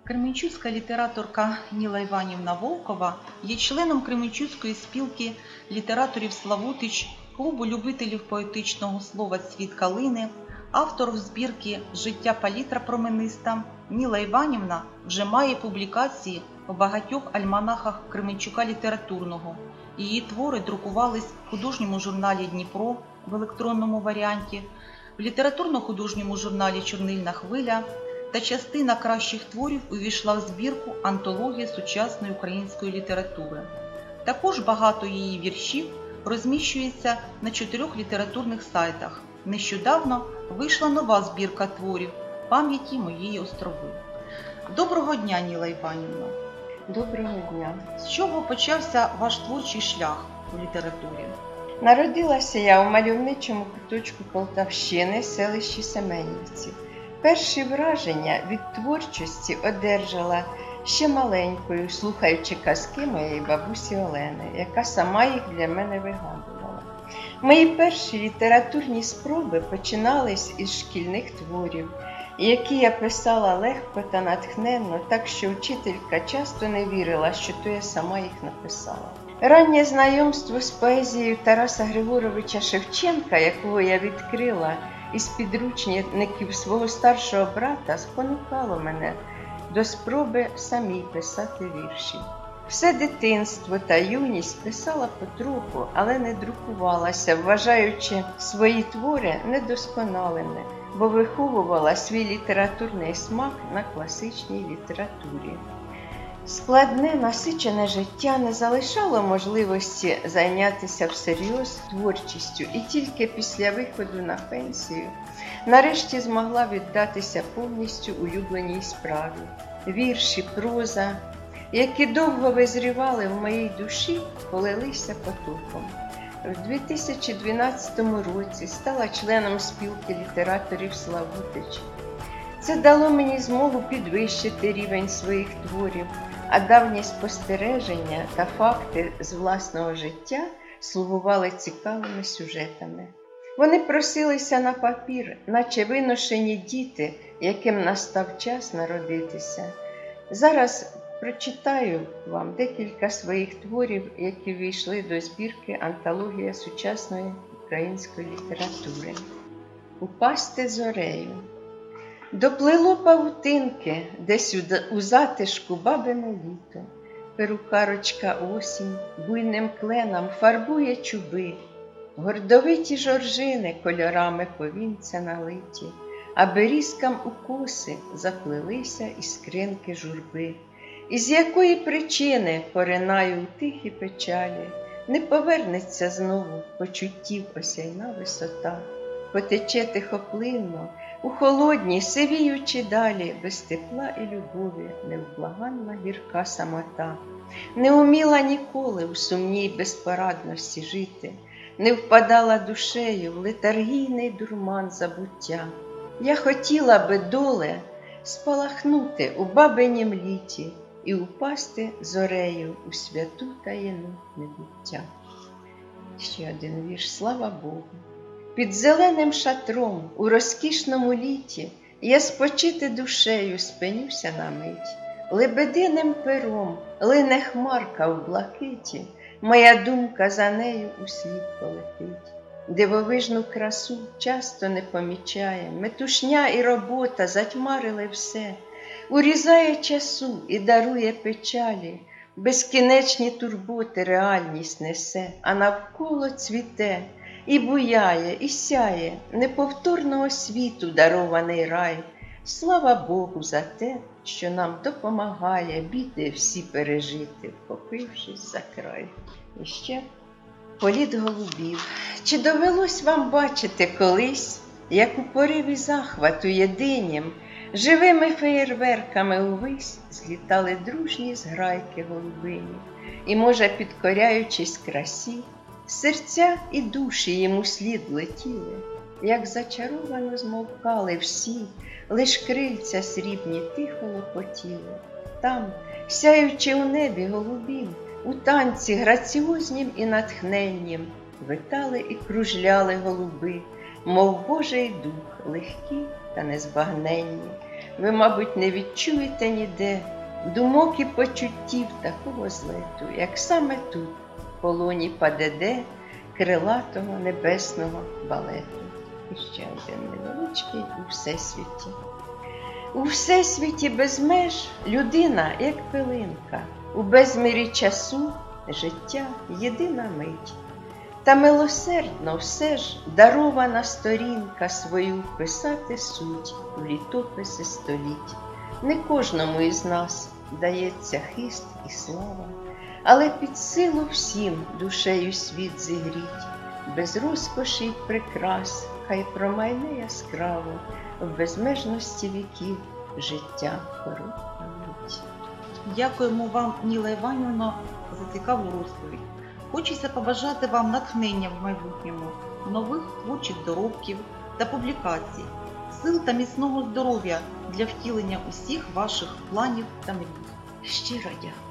Кременчуцька літераторка Ніла Іванівна Волкова є членом Кременчуцької спілки літераторів Славутич, клубу любителів поетичного слова «Цвіт калини», автор збірки «Життя палітра промениста». Ніла Іванівна вже має публікації у багатьох альманахах Кременчука літературного. Її твори друкувались в художньому журналі «Дніпро» в електронному варіанті, в літературно-художньому журналі «Чорнильна хвиля», та частина кращих творів увійшла в збірку «Антологія сучасної української літератури». Також багато її віршів розміщується на 4 літературних сайтах. Нещодавно вийшла нова збірка творів «Пам'яті моєї острови». Доброго дня, Ніла Іванівна! Доброго дня! З чого почався ваш творчий шлях у літературі? Народилася я у мальовничому куточку Полтавщини, селищі Семенівці. Перші враження від творчості одержала ще маленькою, слухаючи казки моєї бабусі Олени, яка сама їх для мене вигадувала. Мої перші літературні спроби починались із шкільних творів, які я писала легко та натхненно, так що вчителька часто не вірила, що то я сама їх написала. Раннє знайомство з поезією Тараса Григоровича Шевченка, якого я відкрила із підручників свого старшого брата, спонукало мене до спроби самій писати вірші. Все дитинство та юність писала потроху, але не друкувалася, вважаючи свої твори недосконалими, бо виховувала свій літературний смак на класичній літературі. Складне, насичене життя не залишало можливості зайнятися всерйоз творчістю, і тільки після виходу на пенсію нарешті змогла віддатися повністю улюбленій справі. Вірші, проза, які довго визрівали в моїй душі, полилися потоком. В 2012 році стала членом спілки літераторів Славутич. Це дало мені змогу підвищити рівень своїх творів, а давні спостереження та факти з власного життя слугували цікавими сюжетами. Вони просилися на папір, наче виношені діти, яким настав час народитися. Зараз прочитаю вам декілька своїх творів, які ввійшли до збірки «Антологія сучасної української літератури». «Упасти зорею». Доплило павутинки десь у затишку бабине літо. Перукарочка осінь буйним кленом фарбує чуби. Гордовиті жоржини кольорами повінця налиті, а берізкам у коси заплелися іскринки журби. Із якої причини поринаю у тихі печалі, не повернеться знову почуттів осяйна висота, потече тихоплинно, у холодній, сивіючи далі, без тепла і любові, невблаганна гірка самота. Не уміла ніколи у сумній безпорадності жити, не впадала душею в летаргійний дурман забуття. Я хотіла би, доле, спалахнути у бабинім літі і упасти зорею у святу таїну небуття. Ще один вірш, слава Богу. Під зеленим шатром у розкішному літі я спочити душею спинюся на мить. Лебединим пером лине хмарка в блакиті, моя думка за нею услід полетить. Дивовижну красу часто не помічає, метушня і робота затьмарили все. Урізає часу і дарує печалі, безкінечні турботи реальність несе, а навколо цвіте і буяє, і сяє неповторного світу дарований рай. Слава Богу за те, що нам допомагає біди всі пережити, вхопившись за край. І ще політ голубів. Чи довелось вам бачити колись, як у пориві захвату єдинім, живими феєрверками увесь злітали дружні зграйки голубині, і, може, підкоряючись красі, серця і душі їм услід летіли, як зачаровано змовкали всі, лиш крильця срібні тихо лопотіли. Там, сяючи у небі голубім, у танці граціознім і натхненнім, витали і кружляли голуби, мов Божий дух, легкі та незбагненні. ви, мабуть, не відчуєте ніде думок і почуттів такого злету, як саме тут, в полоні ПДД крилатого небесного балету. І ще один невеличкий у всесвіті. У всесвіті без меж людина, як пилинка, у безмірі часу життя єдина мить. Та милосердно все ж дарована сторінка свою писати суть в літописи століть. Не кожному із нас дається хист і слава, але під силу всім душею світ зігріть. Без розкоші й прикрас хай промайне яскраво в безмежності віків життя коротка мить. Дякуємо вам, Ніла Іванівна, за цікаву розповідь. Хочеться побажати вам натхнення в майбутньому, нових творчих доробків та публікацій, сил та міцного здоров'я для втілення усіх ваших планів та мрій. Щиро дякую.